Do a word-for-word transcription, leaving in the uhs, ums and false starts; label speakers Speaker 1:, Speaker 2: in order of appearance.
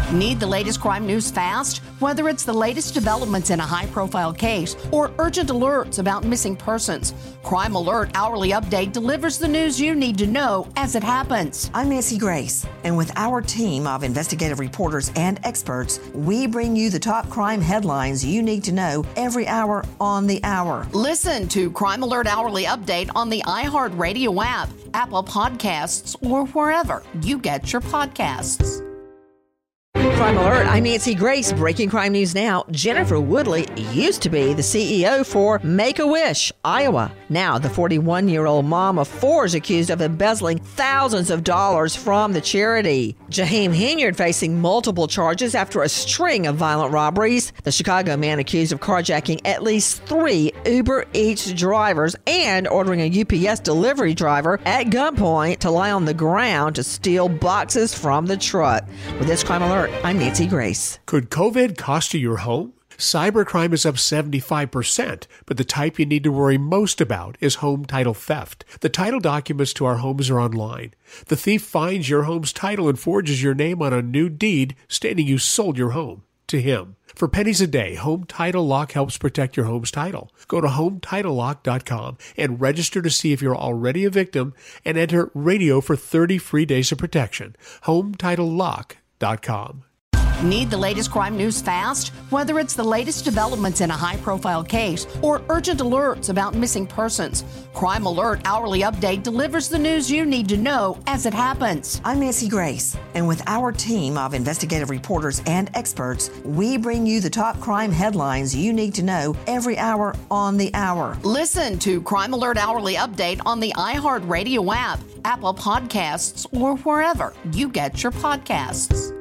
Speaker 1: Need the latest crime news fast? Whether it's the latest developments in a high-profile case or urgent alerts about missing persons, Crime Alert Hourly Update delivers the news you need to know as it happens.
Speaker 2: I'm Nancy Grace, and with our team of investigative reporters and experts, we bring you the top crime headlines you need to know every hour on the hour.
Speaker 1: Listen to Crime Alert Hourly Update on the iHeartRadio app, Apple Podcasts, or wherever you get your podcasts.
Speaker 2: Crime Alert, I'm Nancy Grace. Breaking crime news now. Jennifer Woodley used to be the C E O for Make-A-Wish, Iowa. Now, the forty-one-year-old mom of four is accused of embezzling thousands of dollars from the charity. Jaheim Hinyard facing multiple charges after a string of violent robberies. The Chicago man accused of carjacking at least three Uber Eats drivers and ordering a U P S delivery driver at gunpoint to lie on the ground to steal boxes from the truck. With this Crime Alert, I'm Nancy Grace.
Speaker 3: Could COVID cost you your home? Cybercrime is up seventy-five percent, but the type you need to worry most about is home title theft. The title documents to our homes are online. The thief finds your home's title and forges your name on a new deed stating you sold your home to him. For pennies a day, Home Title Lock helps protect your home's title. Go to home title lock dot com and register to see if you're already a victim and enter radio for thirty free days of protection. home title lock dot com.
Speaker 1: Need the latest crime news fast? Whether it's the latest developments in a high-profile case or urgent alerts about missing persons, Crime Alert Hourly Update delivers the news you need to know as it happens.
Speaker 2: I'm Nancy Grace, and with our team of investigative reporters and experts, we bring you the top crime headlines you need to know every hour on the hour.
Speaker 1: Listen to Crime Alert Hourly Update on the iHeartRadio app, Apple Podcasts, or wherever you get your podcasts.